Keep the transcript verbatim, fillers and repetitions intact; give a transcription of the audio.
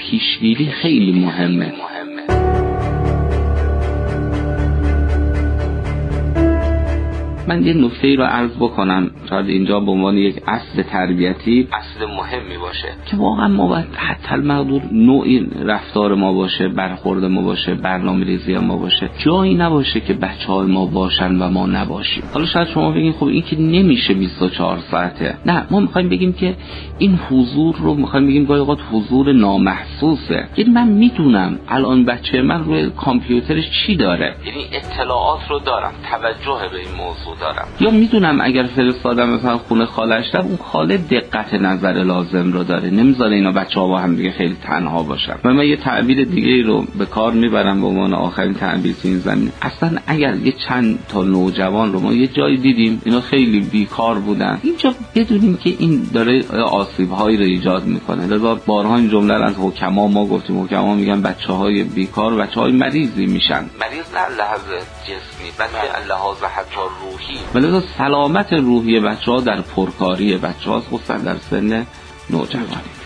پیشگیری خیلی مهمه. من یه نکته‌ای رو عرض بکنم شاید اینجا به عنوان یک اصل تربیتی اصل مهمی باشه که واقعا ما باید حتی المقدور نوعی رفتار ما باشه، برخورد ما باشه، برنامه‌ریزی ما باشه، جایی نباشه که بچه‌های ما باشن و ما نباشیم. حالا شاید شما بگین خب این که نمیشه بیست و چهار ساعته. نه، ما می‌خوایم بگیم که این حضور رو می‌خوایم بگیم گاهی اوقات حضور نامحسوسه. یعنی من میدونم الان بچه من روی کامپیوترش چی داره، یعنی اطلاعات رو دارم، توجه به این موضوع دارم، یا میدونم اگر فرستادم مثلا خونه خالش دارم اون خاله دقت نظر لازم رو داره، نمیذاره اینا بچه‌ها با هم دیگه خیلی تنها باشن. و من یه تعبیر دیگه رو به کار میبرم به عنوان آخرین تعبیر تو این زمینه. اصلا اگر یه چند تا نوجوان رو ما یه جایی دیدیم اینا خیلی بیکار بودن، اینجا بدونیم که این داره آسیب‌هایی رو ایجاد میکنه. لذا بارها این جمله رو از حکما ما گفتیم، حکما میگن بچه‌های بیکار بچه‌های مریضی میشن، مریض نه لحاظ جسمی بلکه لحاظ حتی روحی. ولذا سلامت روحی بچه‌ها در پرکاری بچه‌ها خصوصا در سن نوجوانی.